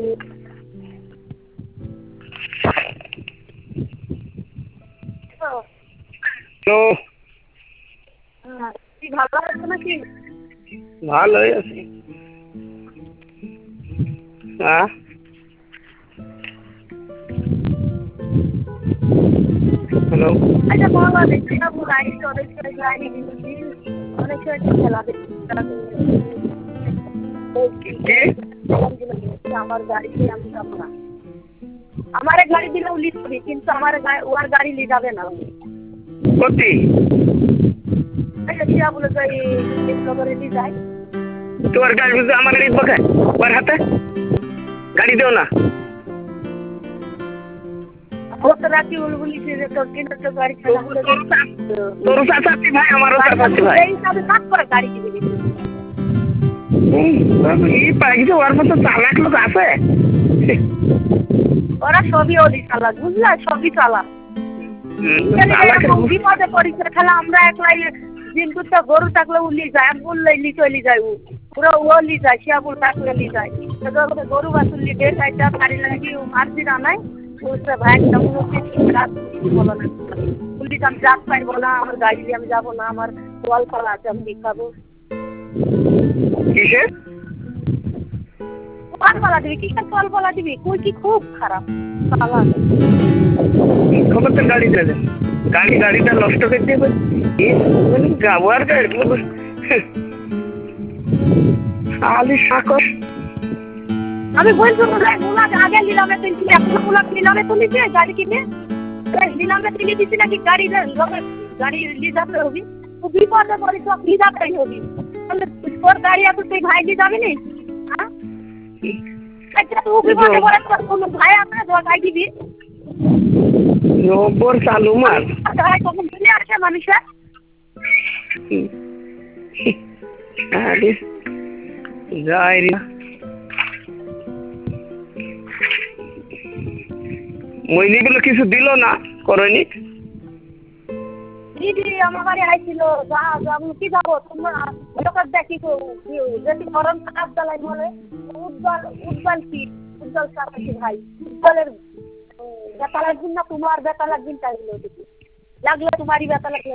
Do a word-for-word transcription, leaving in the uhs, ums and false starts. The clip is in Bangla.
হ্যালো। কি ভালো আছো নাকি? ভালোই আছি। হ্যাঁ হ্যালো। আচ্ছা বলো দেখি না গাড়ি অনেক সময় গাড়ি দিচ্ছি অনেক সময় খেলা দেখছি আমার গাড়ি আমি যাবো না। আমার গাড়ি দিলে উলি যাবে কিন্তু আমার ওর গাড়ি নিয়ে যাবে না। সত্যি? আচ্ছা দিয়া বলে যাই করে নিয়ে যায়। তোমার গাড়ি বুঝতে আমার গাড়ি বকে ওর হাতে গাড়ি দেও না। রাখি বলি যে তোর কিনা তো গাড়ি খেলা বলে তোর চাচাচ্ছি ভাই আমারও চাচাচ্ছি ভাই। এই হিসাবে কাজ করে গাড়ি দিবে এই পাইছে ওর মতো চালাক লোক আছে। ওরা সবই ওলি চালাক বুঝলা সবই চালাক। বিপদে পড়েছে খেলা আমরা একলাই কিন্তু তো গরু থাকলে উলি যায় বললে লি চলি যায় পুরো ও লি যায় শিয়াবুল থাকলে লি যায় গরু বাছুর লি দে চাইটা গাড়ি লাগি মারছি না নাই বলছে ভাই বলো না পুলিশ আমি যাক পাইবো না আমার গাড়ি দিয়ে আমি যাবো না আমার কল ফল আছে আমি দেখাবো কিসের কল ফলা দিবি কিসের কল ফলা দিবি কই কি খুব খারাপ খবর তো গাড়ি দেবে গাড়ি গাড়িটা নষ্ট করে দেবে গাওয়ার গাড়ি আলি সাকর আমি বলছি মুলা আগে নিলামে তুলছি এখন মুলা নিলামে তুলিছে গাড়ি কিনে নিলামে তুলে দিচ্ছি নাকি গাড়ি গাড়ি নিয়ে যাতে হবি তুই বিপদে পড়ি সব নিয়ে যাতেই হবি তোর গাড়ি আছে তুই ভাই দিয়ে যাবি নি হ্যাঁ আচ্ছা তুই বিপদে পড়ে তোর কোনো ভাই আছে গাড়ি দিবি নম্বর চালু মার গাড়ি কখন চলে আসে মানুষের আরে যাই রে মইলিগুলো কিছু দিল না করেনি দিদি আমার বাড়ি আইছিল যা আমি কি যাবো তোমরা লোকের দেখি তো যদি গরম কাজ চালাই বলে উজ্জ্বল উজ্জ্বল কি উজ্জ্বল সারাকি ভাই উজ্জ্বলের বেতা লাগবে না তোমার বেতা লাগবে তাই লাগলে তোমারই বেতা লাগবে